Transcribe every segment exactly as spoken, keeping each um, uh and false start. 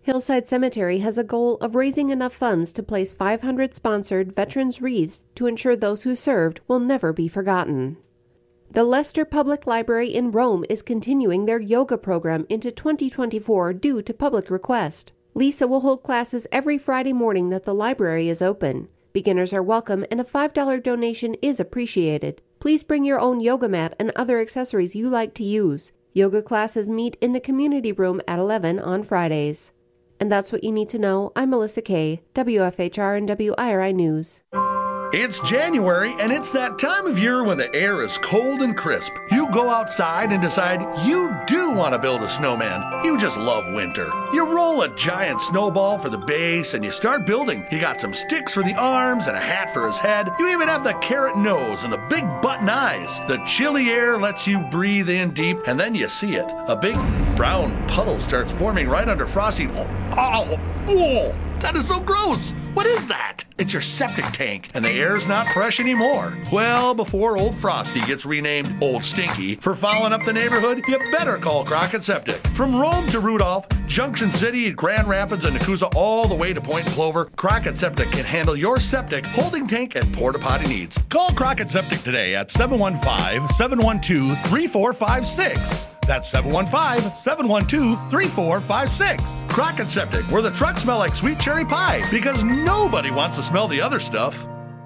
Hillside Cemetery has a goal of raising enough funds to place five hundred sponsored veterans' wreaths to ensure those who served will never be forgotten. The Leicester Public Library in Rome is continuing their yoga program into twenty twenty-four due to public request. Lisa will hold classes every Friday morning that the library is open. Beginners are welcome and a five dollars donation is appreciated. Please bring your own yoga mat and other accessories you like to use. Yoga classes meet in the community room at eleven on Fridays. And that's what you need to know. I'm Melissa Kay, W F H R and W I R I News. It's January, and it's that time of year when the air is cold and crisp. You go outside and decide you do want to build a snowman. You just love winter. You roll a giant snowball for the base, and you start building. You got some sticks for the arms and a hat for his head. You even have the carrot nose and the big button eyes. The chilly air lets you breathe in deep, and then you see it. A big brown puddle starts forming right under Frosty. Oh, oh, that is so gross. What is that? It's your septic tank, and the air's not fresh anymore. Well, before old Frosty gets renamed Old Stinky for fouling up the neighborhood, you better call Crockett Septic. From Rome to Rudolph, Junction City, Grand Rapids, and Nakusa, all the way to Point Clover, Crockett Septic can handle your septic, holding tank, and porta potty needs. Call Crockett Septic today at seven one five, seven one two, three four five six. That's seven one five, seven one two, three four five six. Crockett Septic, where the trucks smell like sweet cherry pie, because nobody wants to smell the other stuff.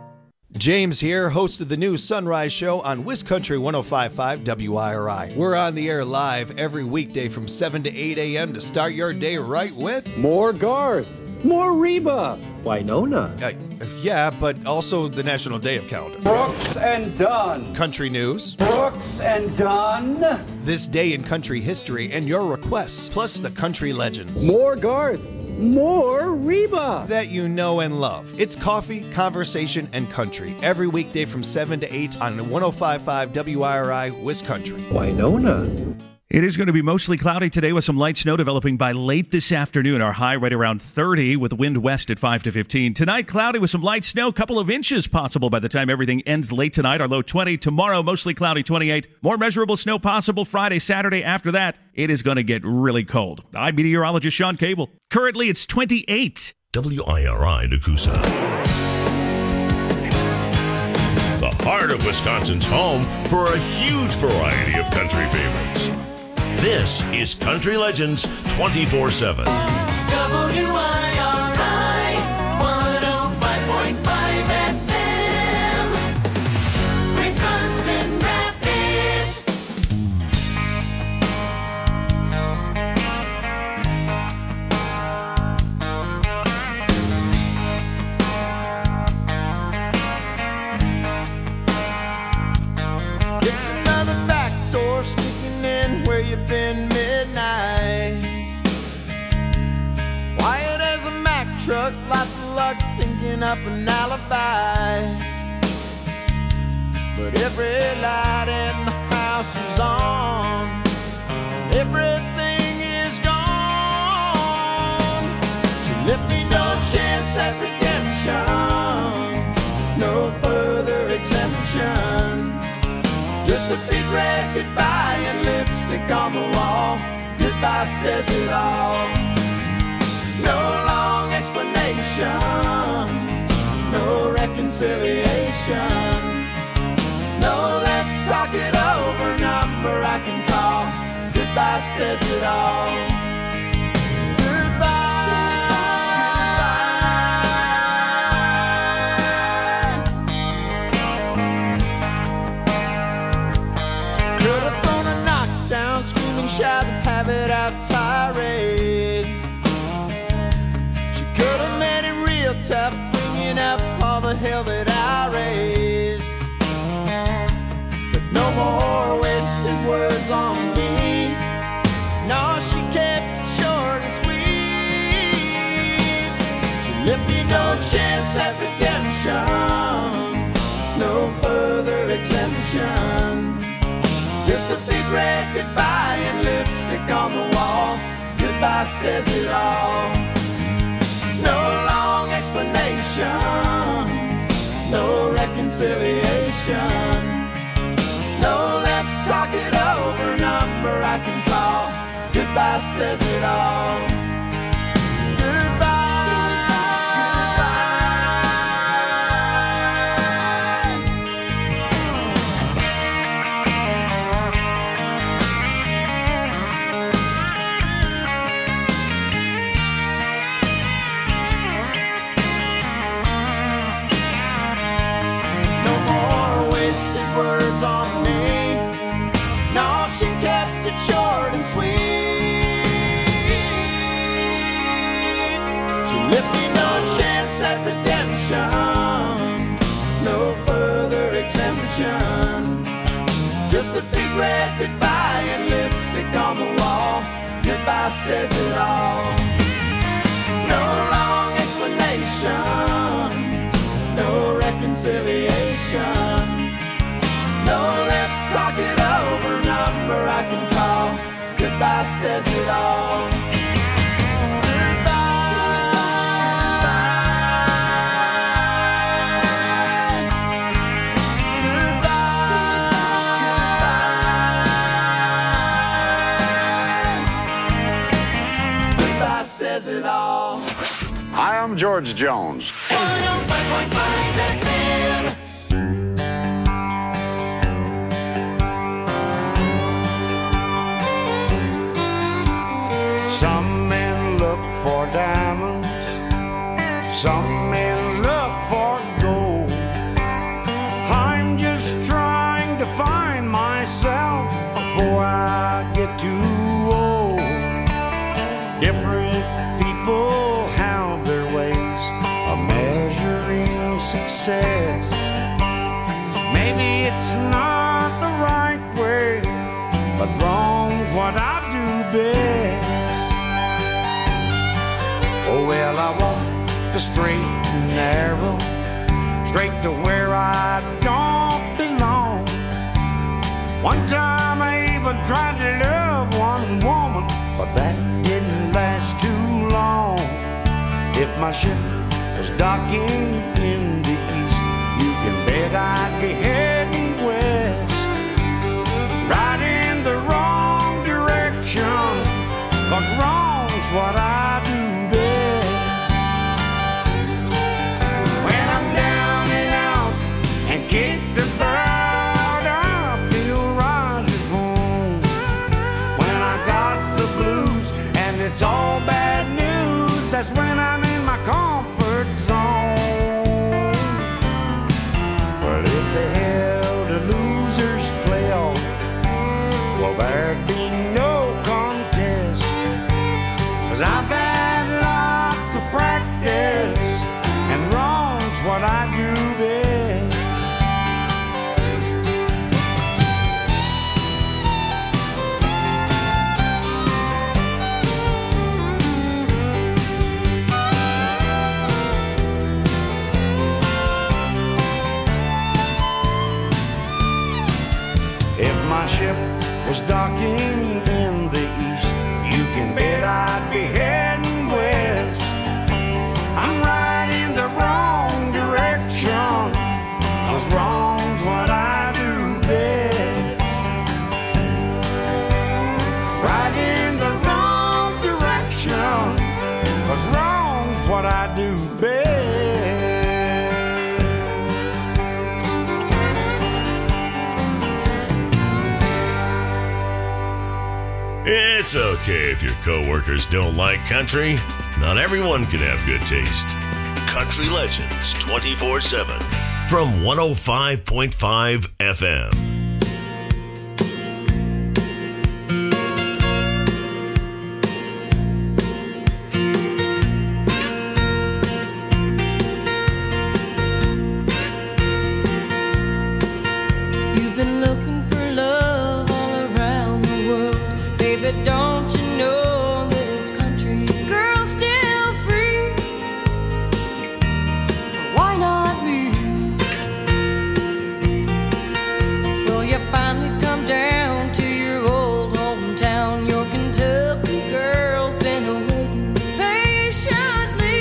James here, host of the new Sunrise Show on WisCountry one oh five point five W I R I. We're on the air live every weekday from seven to eight a.m. to start your day right with more Garth, more Reba, Winona. Uh, yeah, but also the National Day of Calendar. Brooks and Dunn. Country news. Brooks and Dunn. This day in country history and your requests, plus the country legends. More Garth. More Reba that you know and love. It's coffee, conversation, and country every weekday from seven to eight on one oh five point five W I R I WisCountry. Winona. It is going to be mostly cloudy today with some light snow developing by late this afternoon. Our high right around thirty with wind west at five to fifteen. Tonight, cloudy with some light snow, couple of inches possible by the time everything ends late tonight. Our low twenty. Tomorrow, mostly cloudy, twenty-eight. More measurable snow possible Friday, Saturday. After that, it is going to get really cold. I'm meteorologist Sean Cable. Currently, it's twenty-eight. W I R I Nakusa. The heart of Wisconsin's home for a huge variety of country favorites. This is Country Legends twenty-four seven. W I R I one oh five point five F M, Wisconsin Rapids. It's another back door sneaking in where you've been midnight. Quiet as a Mack truck, lots of luck thinking up an alibi. But every light in the house is on, everything is gone. She left me no chance at redemption, no further exemption. Just a big red goodbye and lipstick on the wall. Goodbye says it all. No long explanation, no reconciliation. No, let's talk it over, number I can call. Goodbye says it all. Shout and have it out tirade. She could have made it real tough, bringing up all the hell that I raised. But no more wasted words on me. No, she kept it short and sweet. She left me no chance at redemption, no further exemption. Just a big red goodbye and lipstick on the wall. Goodbye says it all. No long explanation, no reconciliation. No, let's talk it over, number I can call. Goodbye says it all. left me no chance at redemption, no further exemption. Just a big red goodbye and lipstick on the wall. Goodbye says it all. No long explanation, no reconciliation. No, let's talk it over, number I can call. Goodbye says it all. Hi, I'm George Jones. one oh five point five F M. Some men look for diamonds, some men look for gold. I'm just trying to find myself before I get too old. Different people have their ways of measuring success. Maybe it's not the right way, but wrong's what I do best. Oh well, I walk the straight and narrow, straight to where I don't belong. One time I even tried to love one woman, but that didn't last too long. If my ship was docking in the east, you can bet I'd be heading west, right in the wrong direction, 'cause wrong's what I do best. When I'm down and out and kicked about, I feel right at home. When I got the blues and it's all bad news, that's when I'm in my comfort zone. Well, if they held a loser's playoff, well, there'd be no contest, 'cause I've had lots of practice, and wrong's what I do best. If my ship was docking in the east, you can bet I'd be heading west. I'm right in the wrong direction, 'cause wrong's what I do best. Right in the wrong direction, 'cause wrong's what I do best. It's okay if your coworkers don't like country. Not everyone can have good taste. Country Legends twenty-four seven from one oh five point five F M. You've been looking for love all around the world, baby, don't you know this country girl's still free? Why not me? Well, you finally come down to your old hometown. Your Kentucky girl's been waiting patiently.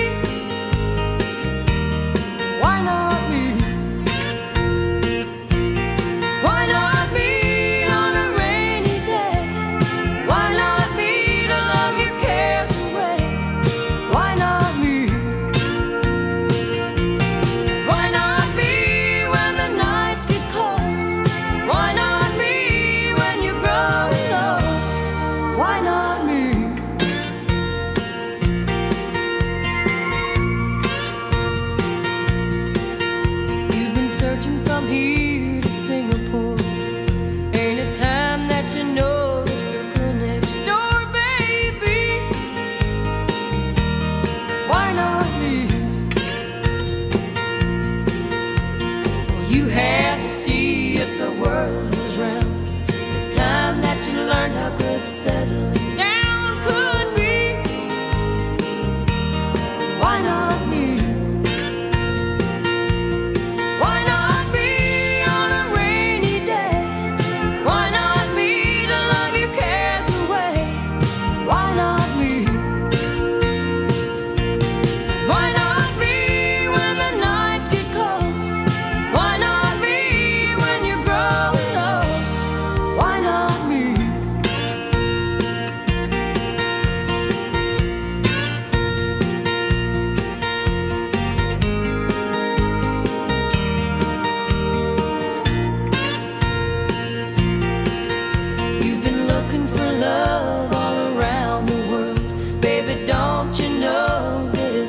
Why not me? Why not me on a rainy day? Why not me to love your cares away? Why not me? Why not me when the nights get cold? Why not me when you're growing old? Why not me? You've been searching from here to Singapore. Ain't it time that you notice the girl next door, baby? Why not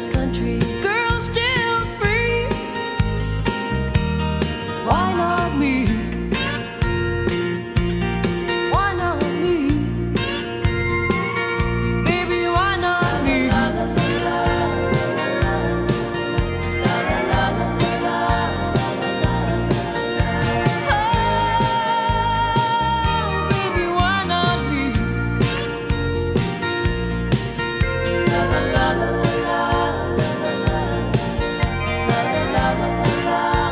this country girl still free? Why not me? Why not me? Baby, why not me? La la la la la la la la la. Oh, baby, why not me? La la la la la la la la la la la la.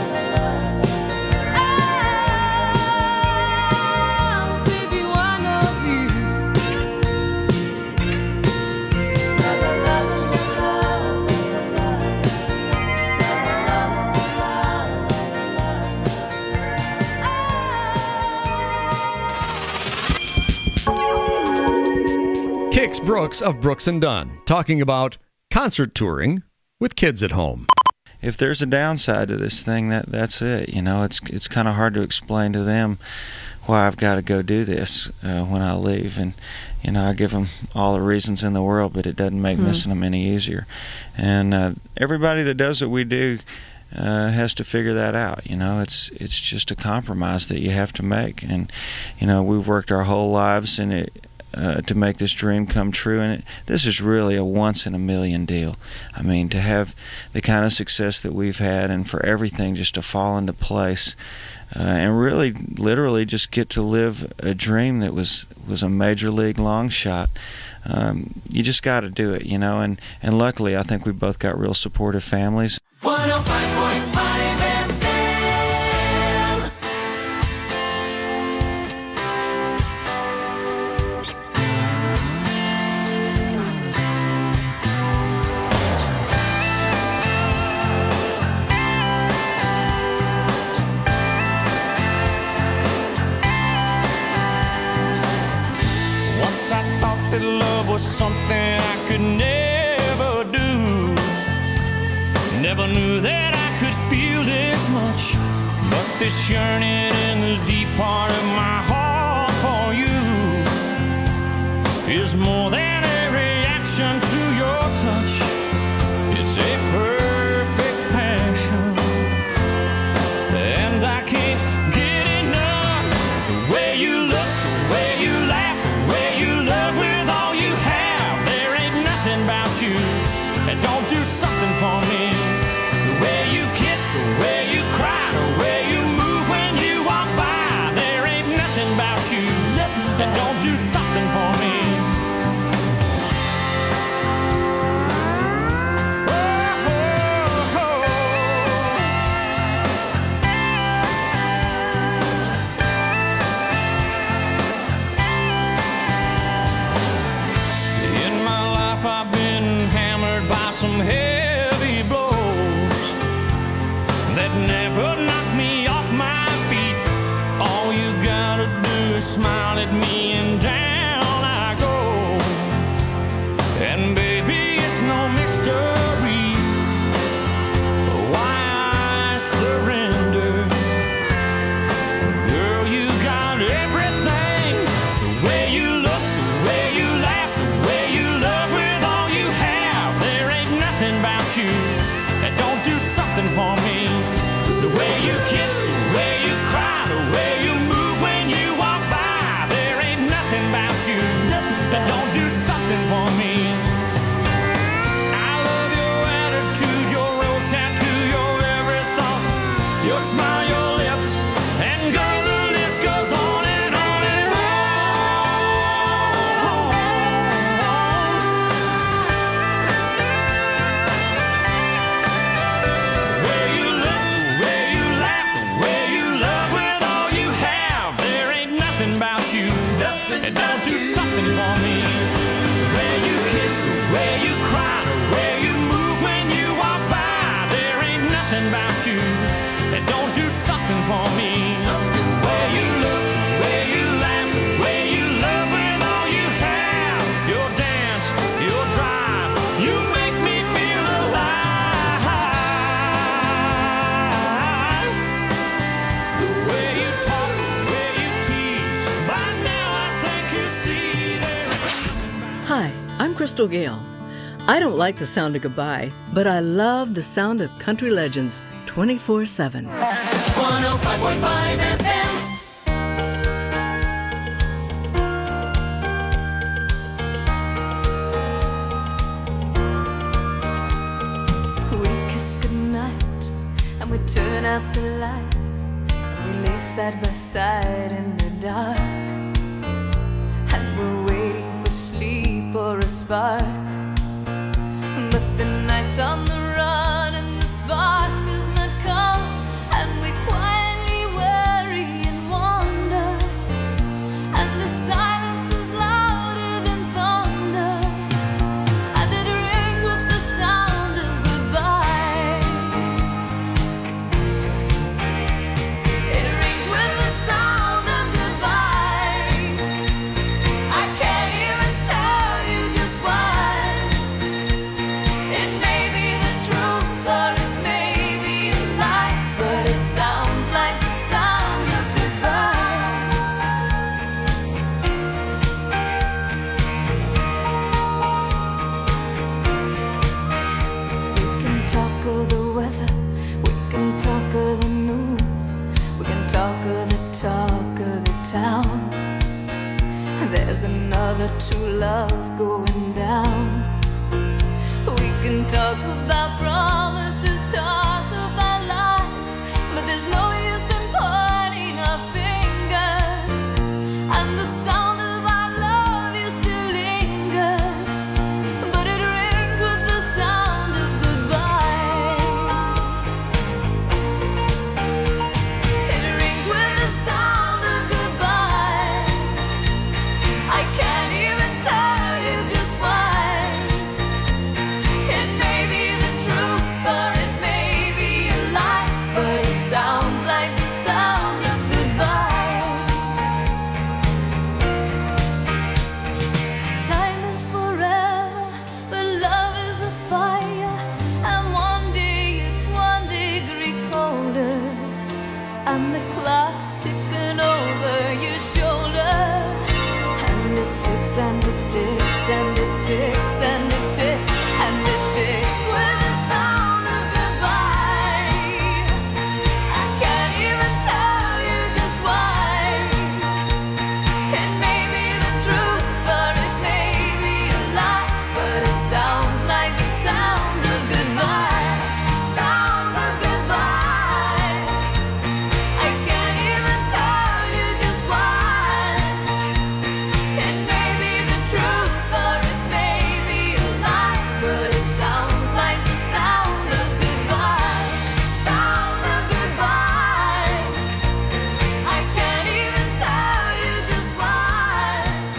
Kix Brooks of Brooks and Dunn, talking about concert touring with kids at home. If there's a downside to this thing, that that's it. You know, it's it's kind of hard to explain to them why I've got to go do this uh, when I leave, and you know, I give them all the reasons in the world, but it doesn't make mm. missing them any easier. And uh, everybody that does what we do uh, has to figure that out. You know, it's it's just a compromise that you have to make, and you know, we've worked our whole lives and it. Uh, to make this dream come true, and it, this is really a once-in-a-million deal. I mean, to have the kind of success that we've had and for everything just to fall into place uh, and really, literally just get to live a dream that was, was a major league long shot. Um, you just got to do it, you know, and, and luckily I think we both got real supportive families. one oh five point five F M. Once I thought that love was something I could never do. Never knew that I could feel this much. But this yearning in the deep part of my heart for you is more than a reaction to your touch. It's a perfect passion, and I can't get enough. The way you look, the way you laugh, the way you love with all you have. There ain't nothing about you that don't do something for me. The way you kiss, the way you cry, the way you move when you walk by. There ain't nothing about you that don't do something for me. In my life I've been hammered by some heavy blows that never knocked me off my feet. All you gotta do is smile at me and down I go. And baby, it's no mystery why I surrender. Girl, you got everything. The way you look, the way you laugh, the way you love with all you have. There ain't nothing about you that don't do something for me. The way you kiss, the way you cry, the way you move when you walk by. There ain't nothing about you that don't do something for me. I love your attitude, your rose tattoo, your every thought, your smile, your lips, and girl, the list goes on and on and on. The way you look, the way you laugh, the way you love with all you have. There ain't nothing about you that don't do something for me. The way you kiss, the way you cry, the way you move when you walk by. There ain't nothing about you that don't do something for me. The way you look, the way you laugh, the way you love with all you have. Your dance, your drive, you make me feel alive. The way you talk, the way you tease, by now I think you see there. Hi, I'm Crystal Gale. I don't like the sound of goodbye, but I love the sound of country legends twenty-four seven. one oh five point five F M. We kiss goodnight and we turn out the lights. We lay side by side in the dark, and we're waiting for sleep or a spark. But the night's on the run and the spark does not come, and we quietly worry and wander, and the silence is louder than thunder, and it rings with the sound of goodbye. It rings with the sound of goodbye. I can't even tell you just why. It may be the truth or it may be a lie, but it sounds like the sound of goodbye. We can talk of the weather, we can talk of the news, we can talk of the talk of the town. There's another true love going down. We can talk about promises, talk about lies, but there's no use in pointing our fingers, and the sound of I love you still lingers, but it rings with the sound of goodbye. It rings with the sound of goodbye. I can't even tell you just why. It may be the truth or it may be a lie, but it sounds like the sound of goodbye. Time is forever, but love is a fire, and one day it's one degree colder, and the clock's ticking over your shoulder, and it ticks and it ticks and it ticks and it ticks and it ticks with the sound of goodbye. I can't even tell you just why. It may be the truth or it may be a lie, but it sounds like the sound of goodbye. Sounds of goodbye. I can't even tell you just why. It may be the truth or it may be a lie, but it sounds like the sound of goodbye. Sounds of goodbye. I can't even tell you just why.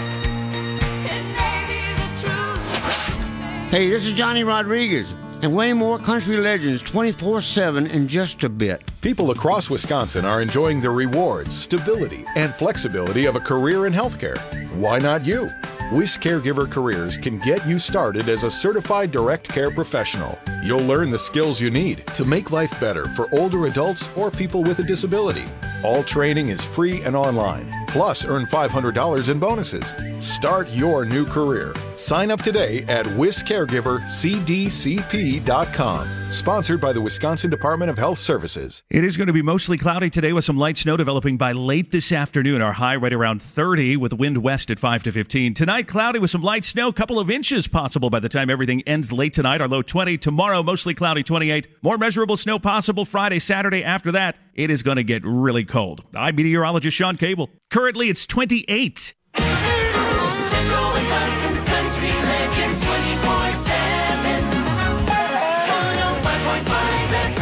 It may be the truth. Hey, this is Johnny Rodriguez, and way more country legends twenty-four seven in just a bit. People across Wisconsin are enjoying the rewards, stability, and flexibility of a career in healthcare. Why not you? Wish Caregiver Careers can get you started as a certified direct care professional. You'll learn the skills you need to make life better for older adults or people with a disability. All training is free and online. Plus, earn five hundred dollars in bonuses. Start your new career. Sign up today at wis caregiver c d c p dot com. Sponsored by the Wisconsin Department of Health Services. It is going to be mostly cloudy today with some light snow developing by late this afternoon. Our high right around thirty with wind west at five to fifteen. Tonight, cloudy with some light snow, couple of inches possible by the time everything ends late tonight. Our low twenty. Tomorrow, mostly cloudy, twenty-eight. More measurable snow possible Friday, Saturday. After that, it is going to get really cold. I'm meteorologist Sean Cable. Currently, it's twenty-eight. Central Wisconsin's country legends twenty-four seven. one oh five point five F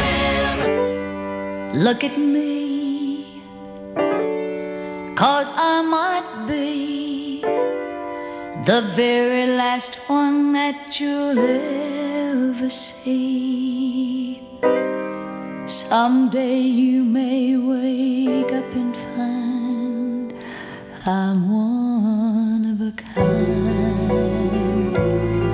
M. Look at me, 'cause I might be the very last one that you'll ever see. Someday you may wake up and find I'm one of a kind.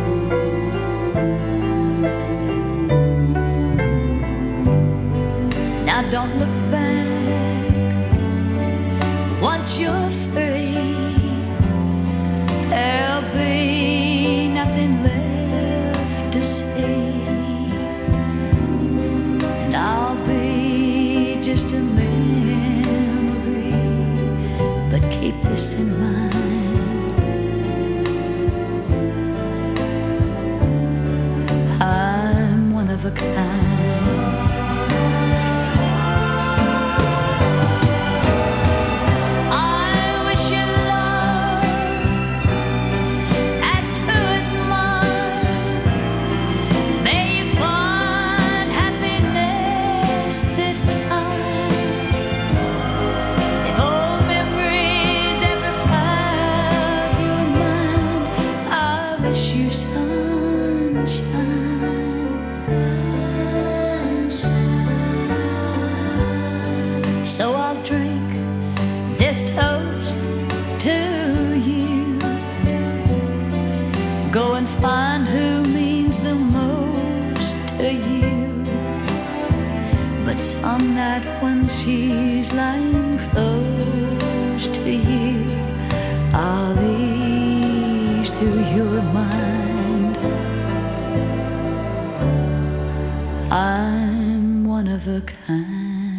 Now don't look back once you're free. There'll be nothing left to say, and I'll be just a memory, but keep this in mind. I'm one of a kind. So I'll drink this toast to you. Go and find who means the most to you. But some night when she's lying close to you, I'll ease through your mind. I'm one of a kind.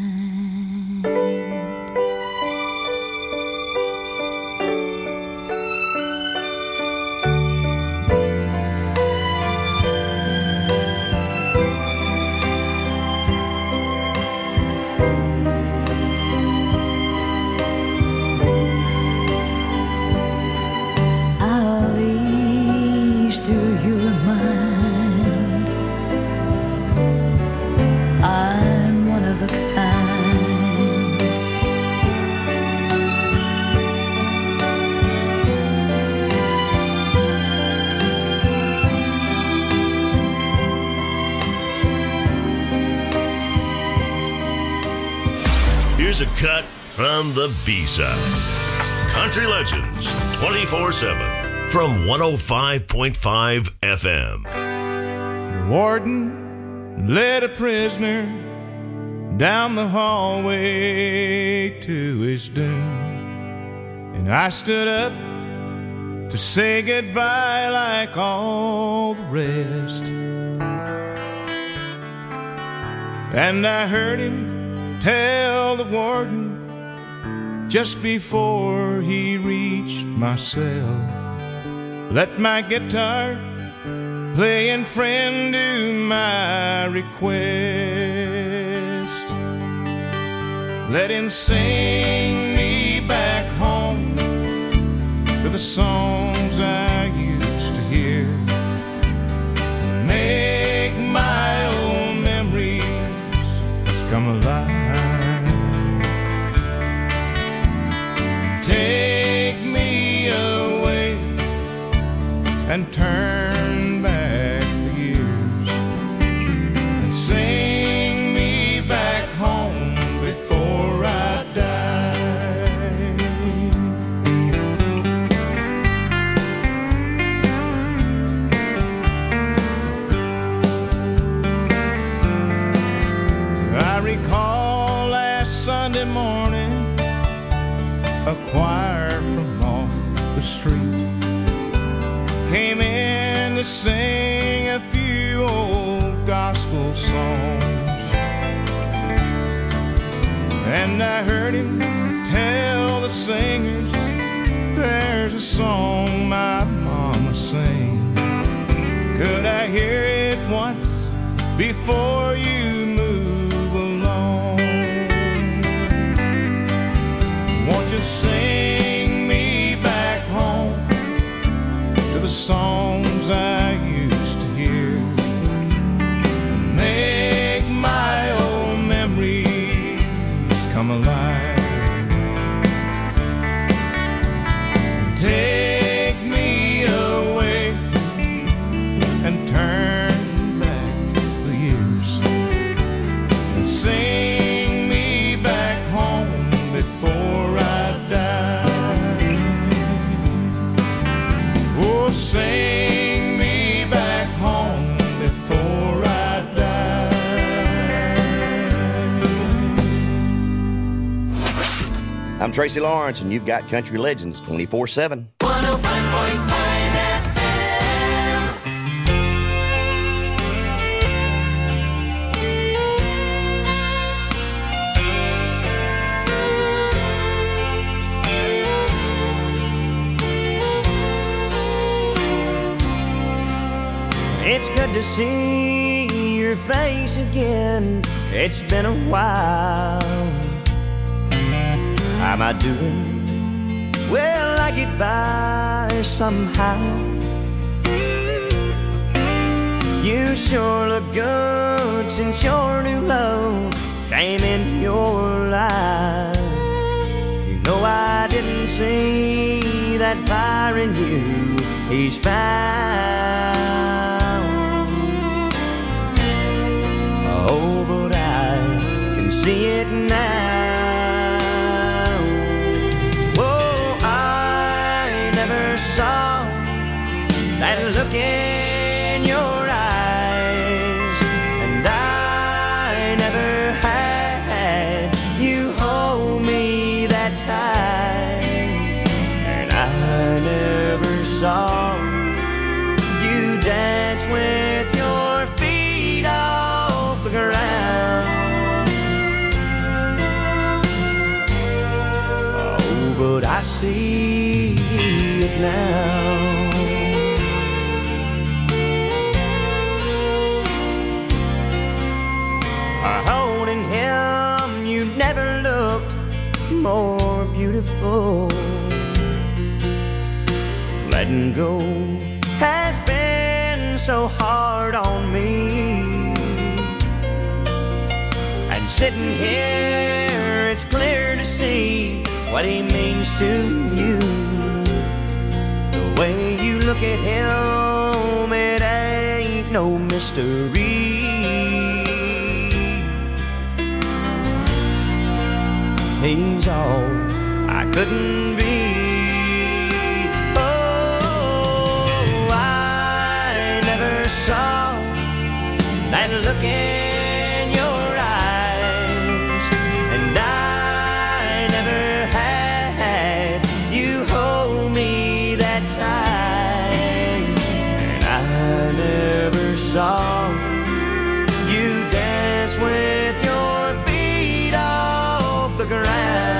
Here's a cut from the B-side. Country Legends twenty-four seven from one oh five point five F M. The warden led a prisoner down the hallway to his doom, and I stood up to say goodbye like all the rest. And I heard him tell the warden just bore he reached my cell, let my guitar playing friend do my request. Let him sing me back home to the songs I used to hear, make my old memories come alive. Take me away and turn back the years and sing me back home before I die. I recall last Sunday morning, a choir from off the street came in to sing a few old gospel songs, and I heard him tell the singers, there's a song my mama sang. Could I hear it once before you move along? Won't you sing me back home to the songs I used to hear, make my old memories come alive. Take me away and turn back the years and sing me back home before I die. Oh, sing me back home before I die. I'm Tracy Lawrence, and you've got Country Legends twenty-four seven. one oh five point five F M. good to see your face again. It's been a while. How am I doing? Well, I get by somehow. You sure look good since your new love came in your life. You know I didn't see that fire in you. He's found. Oh, but I can see it now. Oh, I never saw that look in your eyes, and I never had you hold me that tight, and I never saw you dance with your feet off the ground. Oh, but I see it now. Holding him, you never looked more beautiful. Letting go has been so hard on me. And sitting here, it's clear to see what he means to you. The way you look at him, it ain't no mystery. He's all I couldn't be. Oh, I never saw that look in your eyes, and I never had you hold me that tight, and I never saw you dance with your feet off the ground.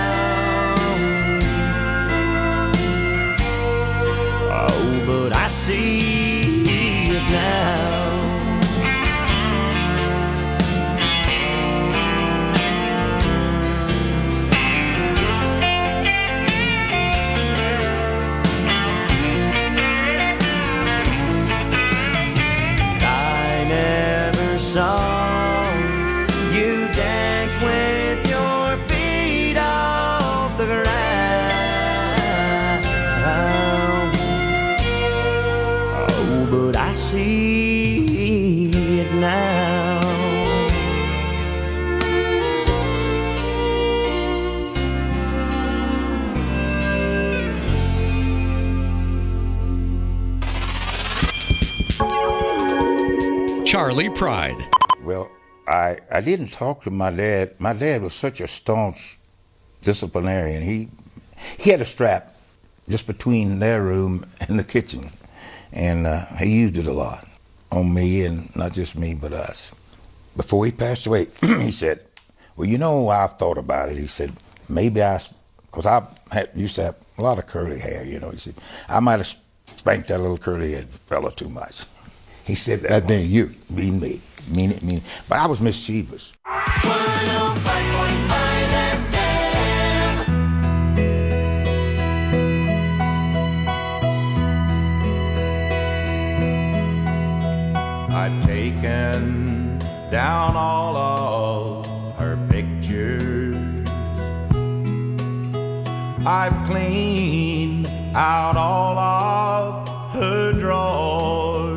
Oh, but I see it now. I never saw you dance with your feet off the ground. Oh, but I see it now. Charlie Pride. Well, I I didn't talk to my dad. My dad was such a staunch disciplinarian. He he had a strap just between their room and the kitchen, and uh, he used it a lot on me, and not just me, but us. Before he passed away, he said, "Well, you know, I've thought about it." He said, "Maybe I, because I had, used to have a lot of curly hair, you know." He said, "I might have spanked that little curly head fella too much." He said that. That being you. Being me. Mean it, mean it. But I was mischievous. I've taken down all of her pictures. I've cleaned out all of her drawers.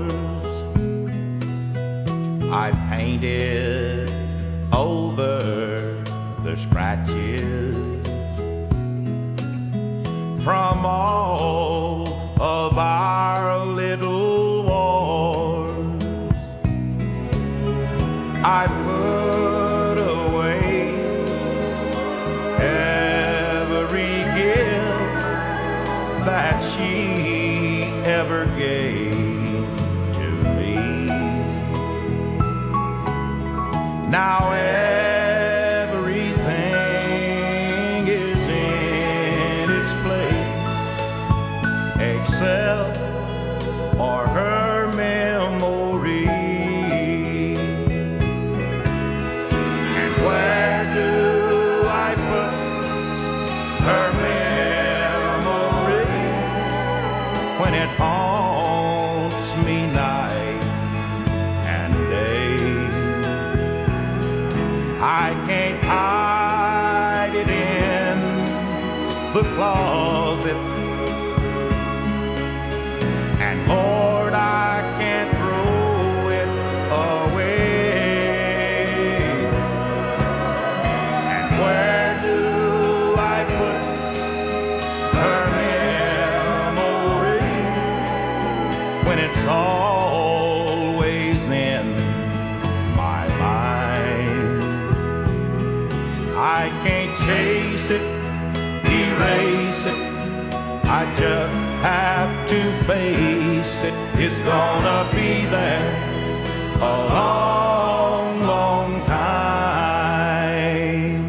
I've painted over the scratches from all of our little wars. I put away every gift that she ever gave to me. Now everything is in its place except for her memory. I can't hide it in the closet. And Lord, I can't throw it away. And where do I put her memory when it's always in my mind? I can't chase it, erase it, I just have to face it. It's gonna be there a long, long time.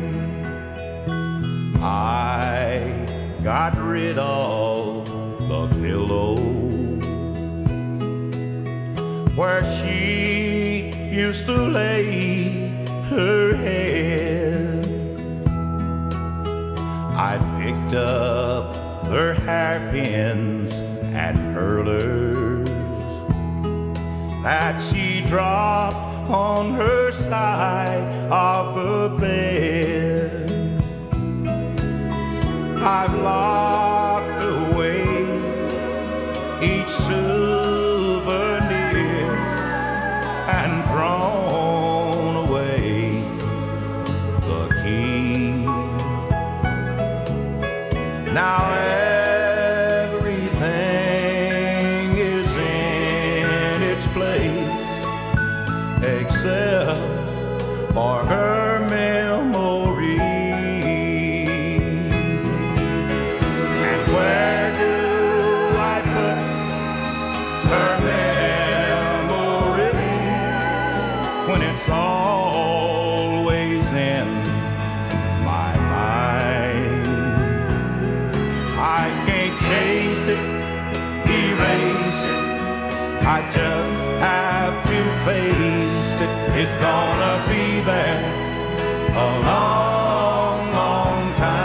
I got rid of the pillow where she used to lay her head. I picked up her hairpins and curlers that she dropped on her side of the bed. I've locked away each souvenir and thrown away the key. Now everything is in its place except for her memory. And where do I put her memory when it's always in my mind? I can't chase it, erase it, I just have to face it. It's gonna be there a long, long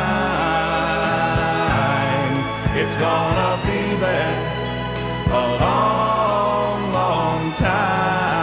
time. It's gonna be there a long, long time.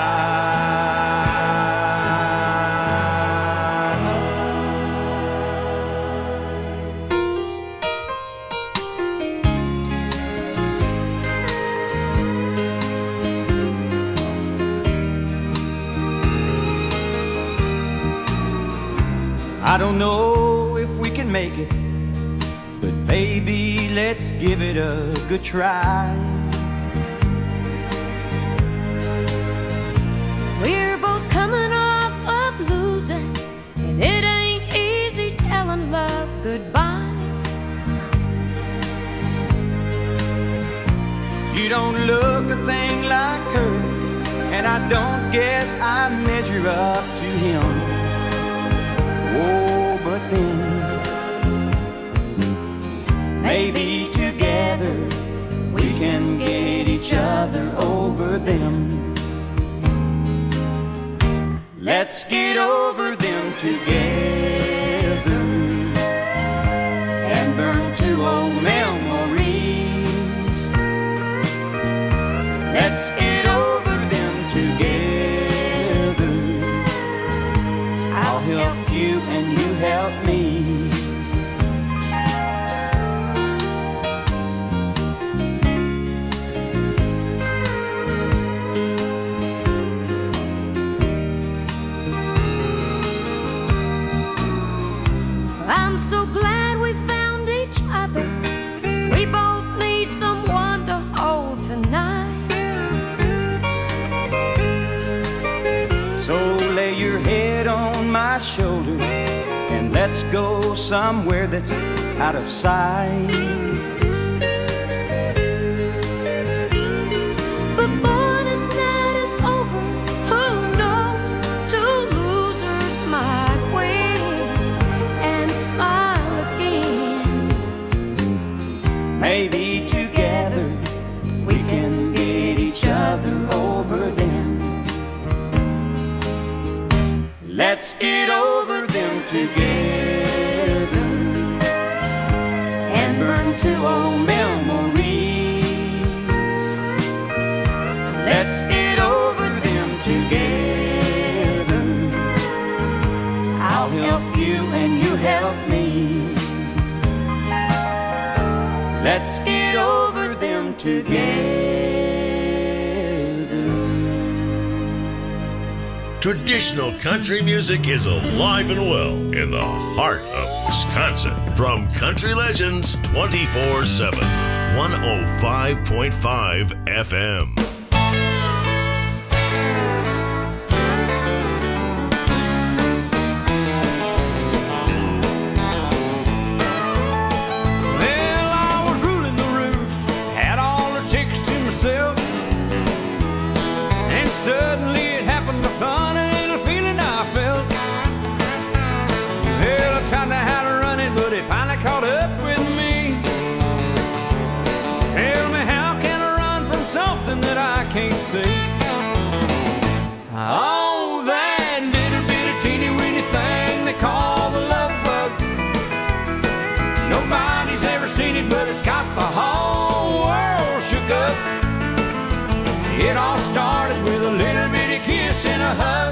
I don't know if we can make it, but baby, let's give it a good try. We're both coming off of losing, and it ain't easy telling love goodbye. You don't look a thing like her, and I don't guess I measure up to him. Oh, but then maybe together we can get each other over them. Let's get over them together and burn two old memories. Let's get over them together. I'll help you and you help me. I'm so glad we found each other. We both need someone to hold tonight. So lay your head on my shoulder and let's go somewhere that's out of sight. Before this night is over, who knows? Two losers might win and smile again. Maybe together we can get each other over them. Let's get over them together and burn two old memories. Let's get over them together. Traditional country music is alive and well in the heart of Wisconsin. From Country Legends twenty-four seven, one oh five point five F M. Well, I was ruling the roost, had all the chicks to myself, and suddenly it happened to fun a little feeling I felt. Well, I tried to how to run it, but it finally caught up with me. Tell me, how can I run from something that I can't see? Oh, that little bitty teeny weeny thing they call the love bug. Nobody's ever seen it, but it's got the whole world shook up. It all started with a little bitty kiss and a hug.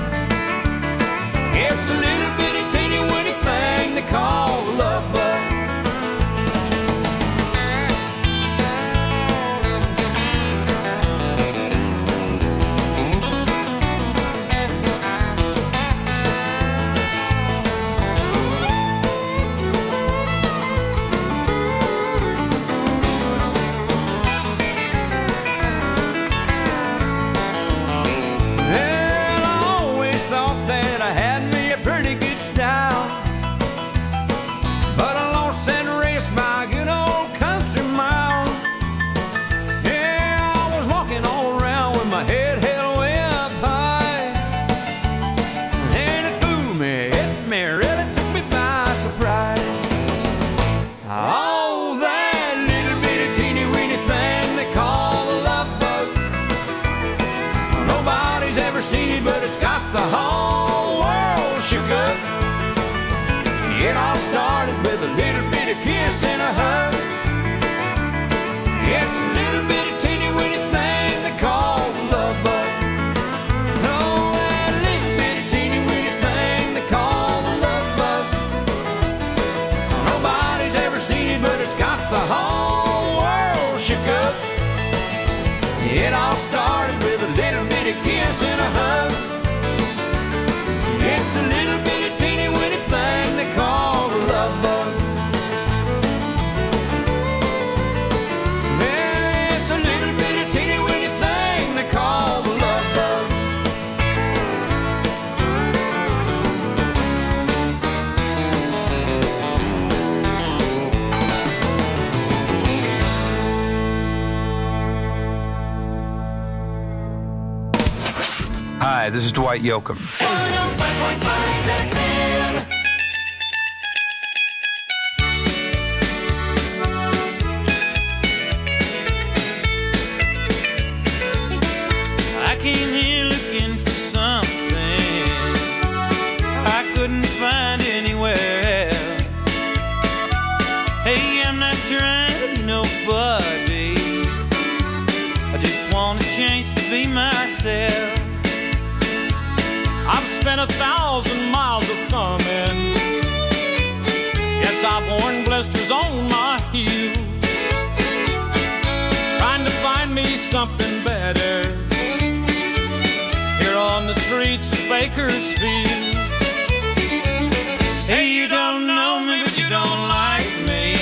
It's a little bitty teeny weeny thing they call the love bug. Well, I always thought that I had me a pretty good style, but I lost that race by a good old country mile. Yeah, I was walking all around with my head held way up high, and it fooled me, it me, really took me by surprise. Oh, that little bitty teeny weeny thing they call the love bug. Nobody's ever seen it, but it's got the whole world shook up. It all started with a little bitty kiss and a hug. It's a little bitty teeny weeny thing they call the love bug. Oh, that little bitty teeny weeny thing they call the love bug. Nobody's ever seen it, but it's got the whole world shook up. It all started with a little bitty kiss and a hug. It's a little bitty teeny weeny thing they call the love bug. Yeah, it's a little bitty teeny weeny thing they call the love bug. Hi, this is Dwight Yoakam. I came here looking for something I couldn't find anywhere else. Hey, I'm not trying to be nobody, I just want a chance to be myself. I've spent a thousand miles of thumbing, yes, I've worn blisters on my heel, trying to find me something better here on the streets of Bakersfield. Hey, you don't know me, but you don't like me.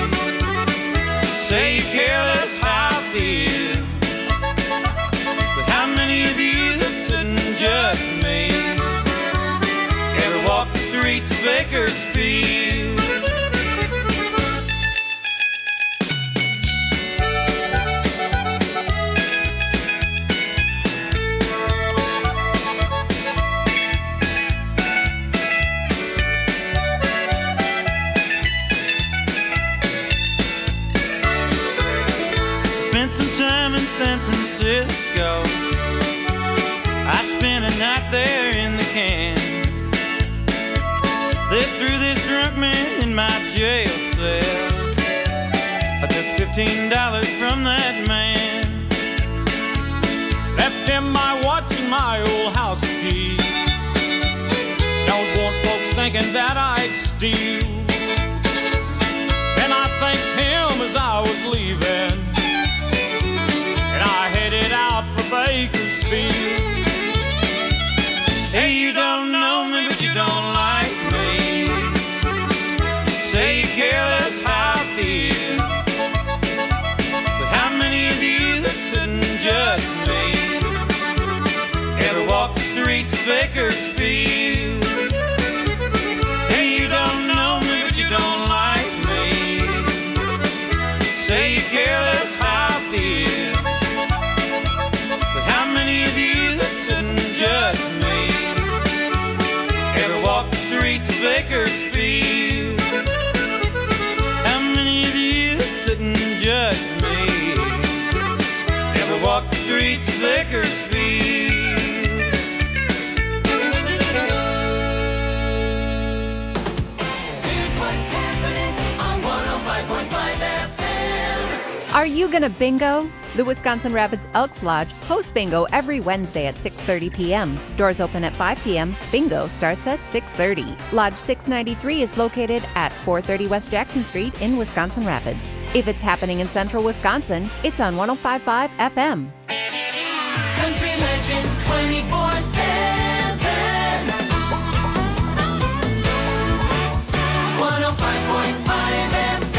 Say you care less how I feel, but how many of you that sit and judge me ever walk the streets of Bakersfield? Spent some time in San Francisco, I spent a night there in the can. Lived through this drunk man in my jail cell. I took fifteen dollars from that man, left him my watch and my old house key. Don't want folks thinking that I'd steal. And I thanked him as I was leaving, and I headed out for Bakersfield. streets of Bakersfield. Hey, you don't know me, but you don't like me. Say you care less how I feel. But how many of you that sit and judge me ever walk the streets of Bakersfield? How many of you that sit and judge me ever walk the streets of Bakersfield? Here's what's happening on one oh five point five F M. Are you gonna bingo? The Wisconsin Rapids Elks Lodge hosts bingo every Wednesday at six thirty p.m. Doors open at five p.m. Bingo starts at six thirty. Lodge six ninety-three is located at four thirty West Jackson Street in Wisconsin Rapids. If it's happening in central Wisconsin, it's on one oh five point five F M. Country Legends twenty-four seven. one oh five point five F M.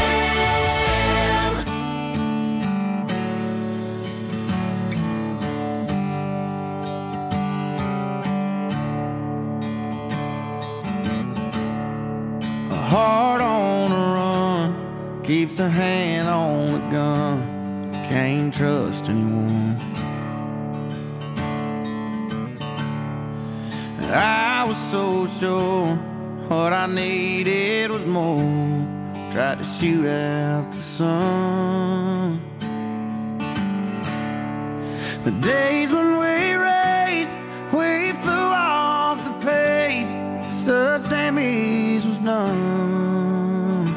A heart on a run keeps a hand on the gun. Can't trust anyone. I was so sure what I needed was more. Tried to shoot out the sun. The days when we raced, we flew off the pace. Such damage was done.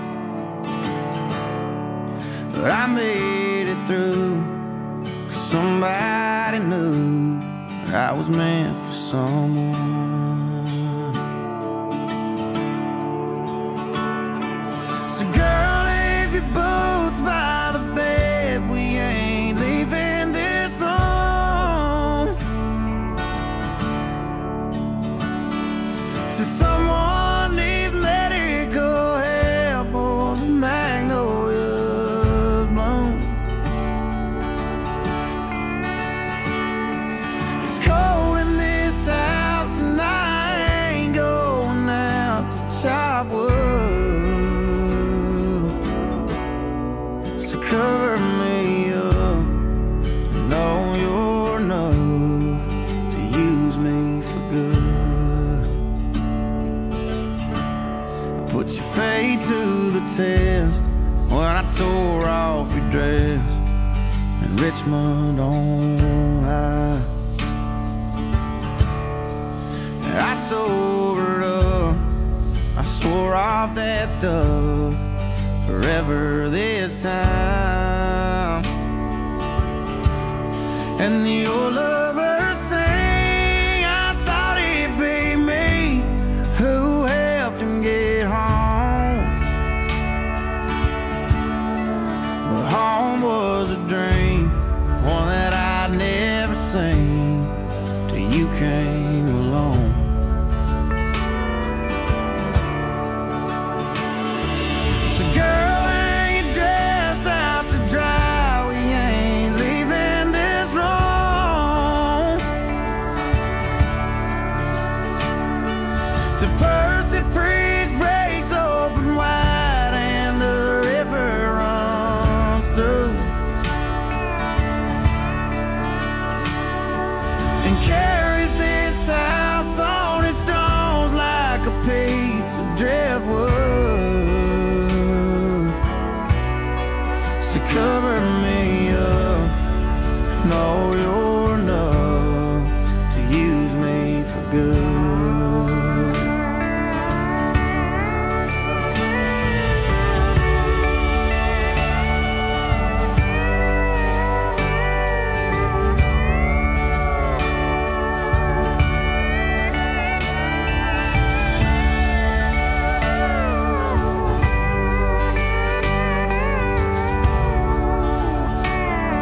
But I made it through, 'cause somebody knew that I was meant for someone. So girl, if you're both by the bed, we ain't leaving this room. So someone needs medical help or the magnolia's blown. It's cold in this house and I ain't going out to chop wood. So cover me up, you know you're enough to use me for good. I put your fate to the test when I tore off your dress in Richmond on high. I sobered up, I swore off that stuff forever this time. And the old lover sang, I thought it'd be me who helped him get home. But home was a dream, one that I'd never seen till you came along. So girl, hang your dress out to dry. We ain't leaving this room. So Percy Priest breaks open wide and the river runs through and carries this house on its stones like a piece of driftwood. So cover me up, know you're enough to use me for good.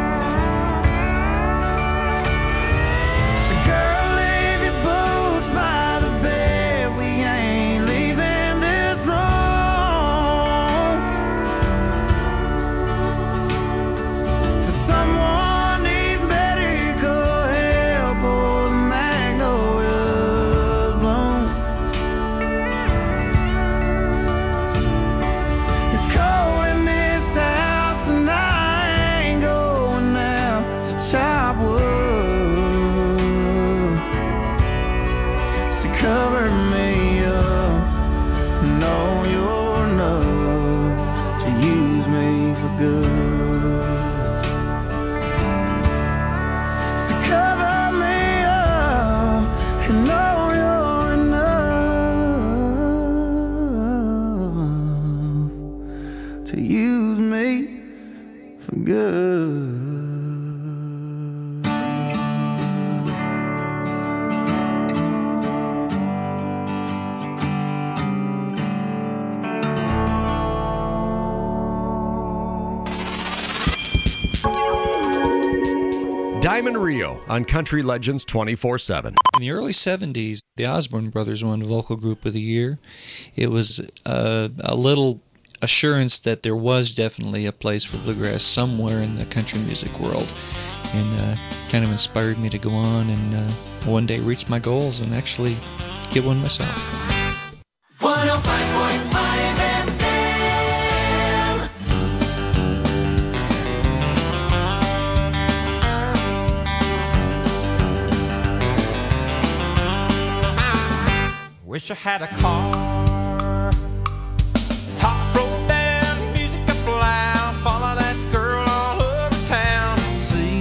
So girl, leave your boots by So cover me up, know you're enough to use me for good. So cover me up and know you're enough to use me for good. Diamond Rio on Country Legends twenty-four seven. In the early seventies, the Osborne Brothers won Vocal Group of the Year. It was uh, a little assurance that there was definitely a place for bluegrass somewhere in the country music world, and uh, kind of inspired me to go on and uh, one day reach my goals and actually get one myself. one oh five point five F M. Wish I had a car, top rolled down, music up loud, follow that girl all over town and see.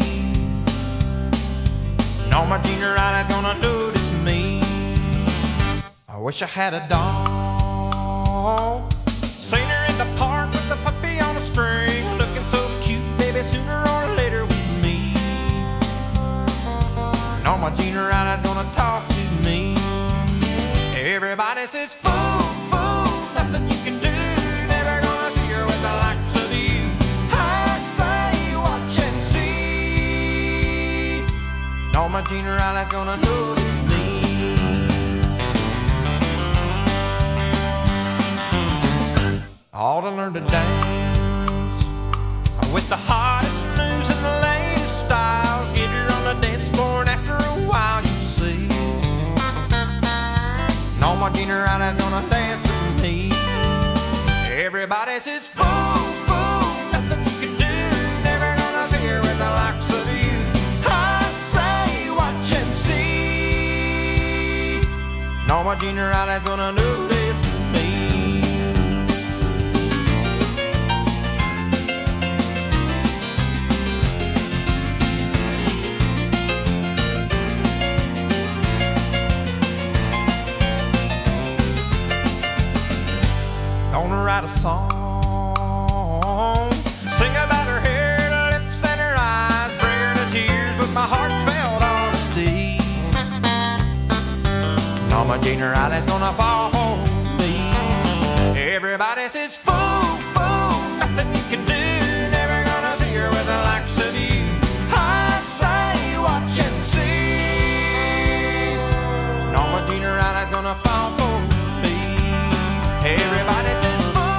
And all my junior eyes gonna notice me. I wish I had a dog, seen her in the park with a puppy on a string, looking so cute, baby, sooner or later with me. And all my junior eyes gonna talk to me. Everybody says, fool, fool, nothing you can do. Never gonna see her with the likes of you. I say, watch and see. All my junior eyes gonna notice me. I ought to learn to dance with the hottest moves and the latest styles. Get her on the dance floor and after a while you see. All my junior eyes gonna dance with me. Everybody says, fool, fool, nothing you can do. Never gonna see her with the likes of you. I say, watch and see. All my junior eyes gonna notice me. Gonna write a song, sing about her hair, her lips, and her eyes, bring her to tears with my heartfelt honesty. And all my junior eyes gonna fall for me. Everybody says, fool, fool, nothing you can do. Never gonna see her with the likes of you. I say, watch and see. And all my junior eyes gonna fall for me. Everybody says,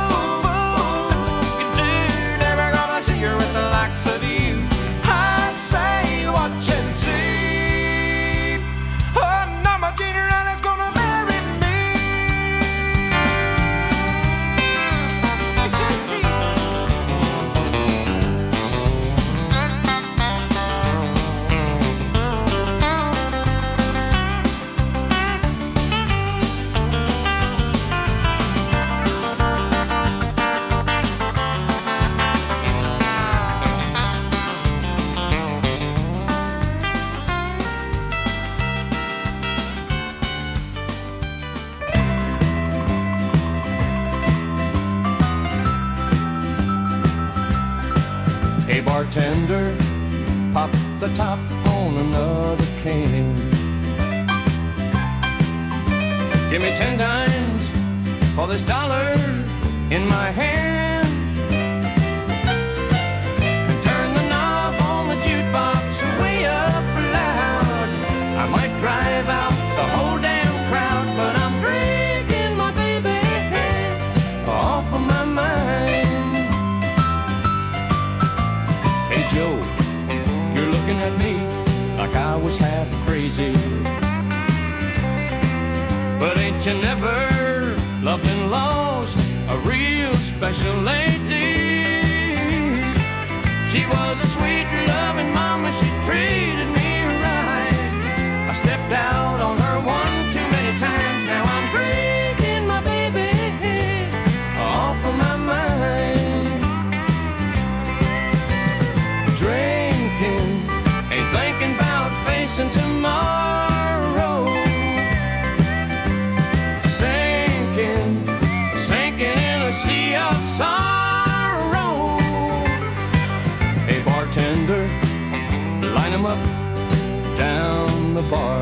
with the likes of you, I say, watch and see. Oh, now my junior is gonna marry me. Bartender, pop the top on another can. Give me ten dimes for this dollar in my hand. And turn the knob on the jukebox way up loud. I might drive out the whole damn crowd, but I'm drinking my baby off of my mind. Joe, you're looking at me like I was half crazy. But ain't you never loved and lost a real special lady? She was a sweet, loving mama, she treated me right. I stepped out on her one too many many times now I'm drinking my baby off of my mind. Drinking, ain't thinking about facing tomorrow. Sinking, sinking in a sea of sorrow. Hey bartender, line 'em up down the bar.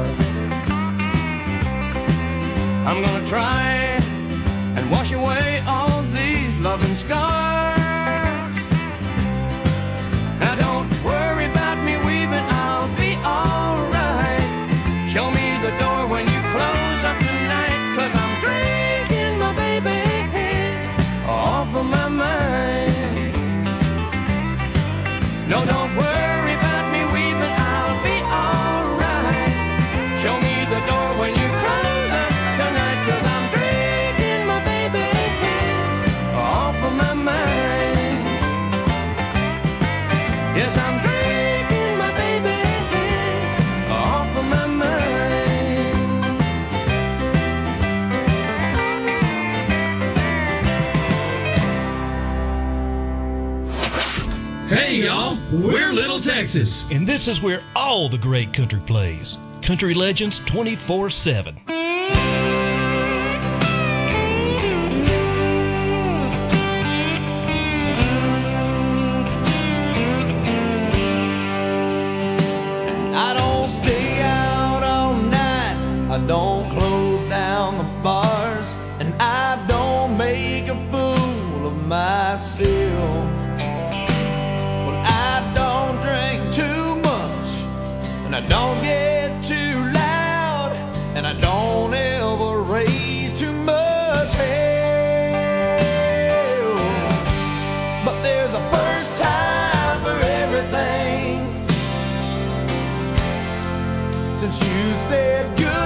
I'm gonna try and wash away all these loving scars. Now don't worry about me weaving, I'll be alright. Show me the door when you close up tonight, 'cause I'm drinking my baby off of my mind. No, don't worry about me weaving, I'll be alright. Show me the door when you close up tonight, 'cause I'm drinking my baby off of my mind. Yes, I'm drinking my baby off of my mind. Hey, y'all, we're Little Texas, and this is where all the great country plays. Country Legends twenty-four seven. I don't stay out all night, I don't close down the bars, and I don't make a fool of myself. Well, I don't drink too much, and I don't get too loud, and I don't ever raise too much hell. But there's a first time for everything. Since you said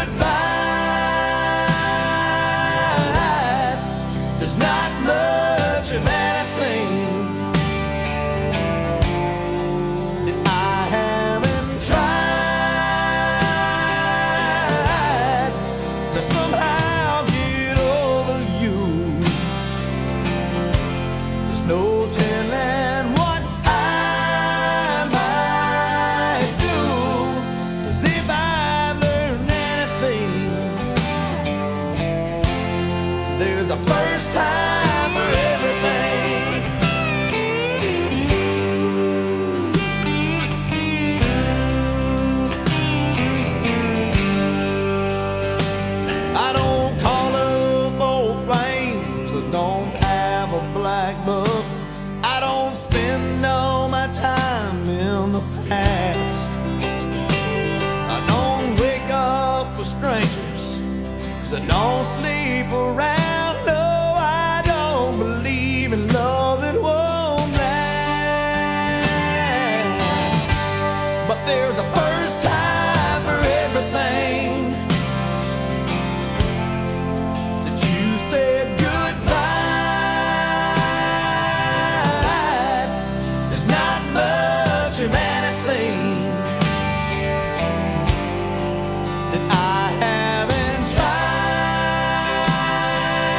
goodbye, there's not much of anything that I haven't tried to somehow get over you. There's no telling what I might do, 'cause if I've learned anything, there's a first time for everything. I don't call up old flames that don't have a black book. I don't spend all my time in the past. I don't wake up with strangers, 'cause I don't sleep around. No, I don't believe in love that won't last. But there's a first time for everything. Since you said goodbye, there's not much of anything that I haven't tried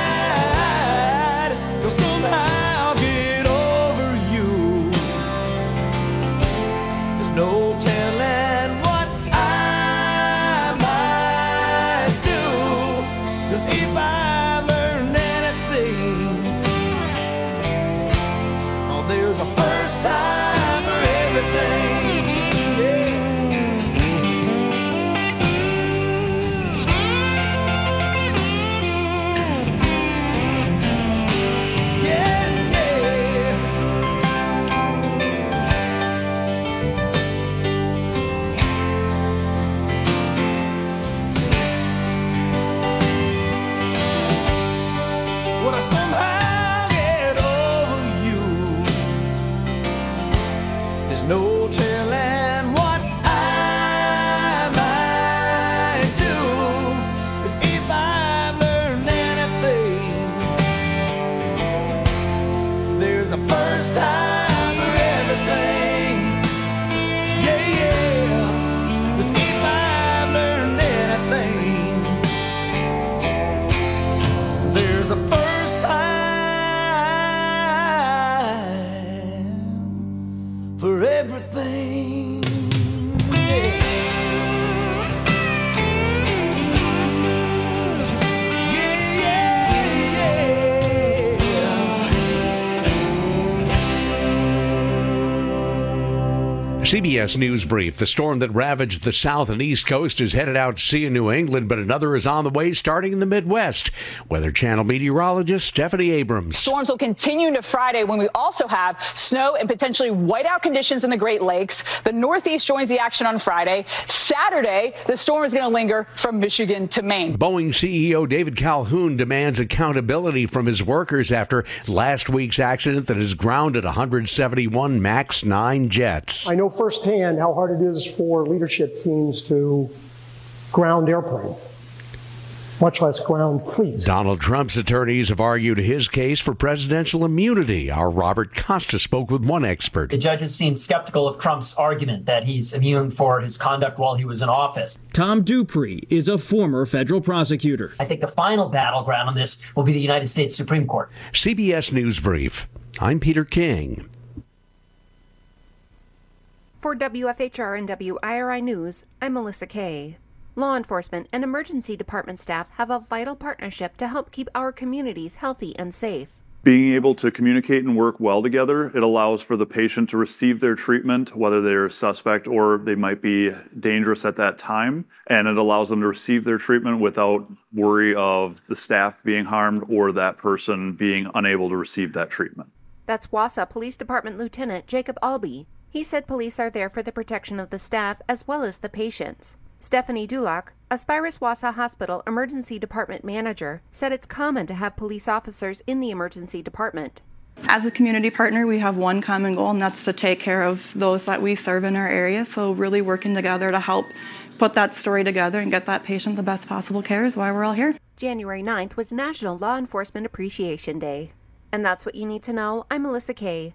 C B S News Brief. The storm that ravaged the south and east coast is headed out to sea in New England, but another is on the way starting in the Midwest. Weather Channel meteorologist Stephanie Abrams. Storms will continue into Friday when we also have snow and potentially whiteout conditions in the Great Lakes. The Northeast joins the action on Friday. Saturday, the storm is going to linger from Michigan to Maine. Boeing C E O David Calhoun demands accountability from his workers after last week's accident that has grounded one hundred seventy-one MAX nine jets. I know firsthand how hard it is for leadership teams to ground airplanes, much less ground fleets. Donald Trump's attorneys have argued his case for presidential immunity. Our Robert Costa spoke with one expert. The judges seem skeptical of Trump's argument that he's immune for his conduct while he was in office. Tom Dupree is a former federal prosecutor. I think the final battleground on this will be the United States Supreme Court. C B S News Brief. I'm Peter King. For W F H R and W I R I News, I'm Melissa Kay. Law enforcement and emergency department staff have a vital partnership to help keep our communities healthy and safe. Being able to communicate and work well together, it allows for the patient to receive their treatment, whether they're a suspect or they might be dangerous at that time, and it allows them to receive their treatment without worry of the staff being harmed or that person being unable to receive that treatment. That's Wausau Police Department Lieutenant Jacob Albee. He said police are there for the protection of the staff as well as the patients. Stephanie Duloc, Aspirus Wausau Hospital Emergency Department Manager, said it's common to have police officers in the emergency department. As a community partner, we have one common goal, and that's to take care of those that we serve in our area. So really working together to help put that story together and get that patient the best possible care is why we're all here. January ninth was National Law Enforcement Appreciation Day. And that's what you need to know. I'm Melissa Kay.